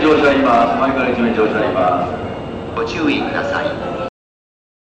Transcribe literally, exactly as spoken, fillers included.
乗車あります。前からいち名乗車あります。 ご注意ください。